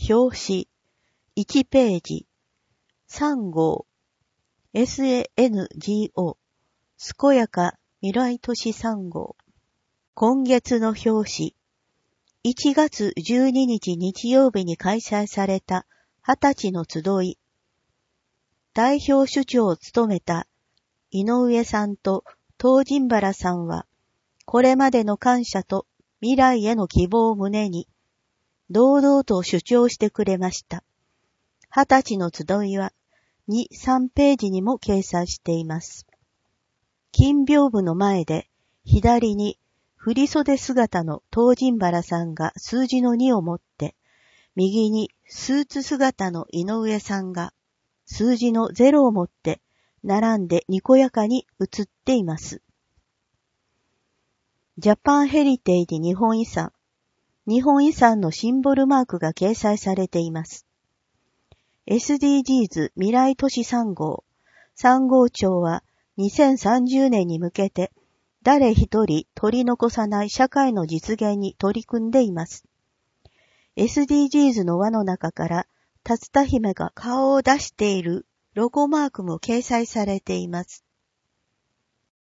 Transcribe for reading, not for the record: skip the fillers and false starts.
表紙、1ページ、3号、SANGO、健やか未来都市3号。今月の表紙、1月12日日曜日に開催された20歳の集い。代表主長を務めた井上さんと東神原さんは、これまでの感謝と未来への希望を胸に、堂々と主張してくれました。20歳の集いは2、3ページにも掲載しています。金屏風の前で、左に振袖姿の東神原さんが数字の2を持って、右にスーツ姿の井上さんが数字の0を持って、並んでにこやかに写っています。ジャパンヘリテージ日本遺産。日本遺産のシンボルマークが掲載されています。SDGs 未来都市3号。3号庁は2030年に向けて誰一人取り残さない社会の実現に取り組んでいます。SDGs の輪の中から竜田姫が顔を出しているロゴマークも掲載されています。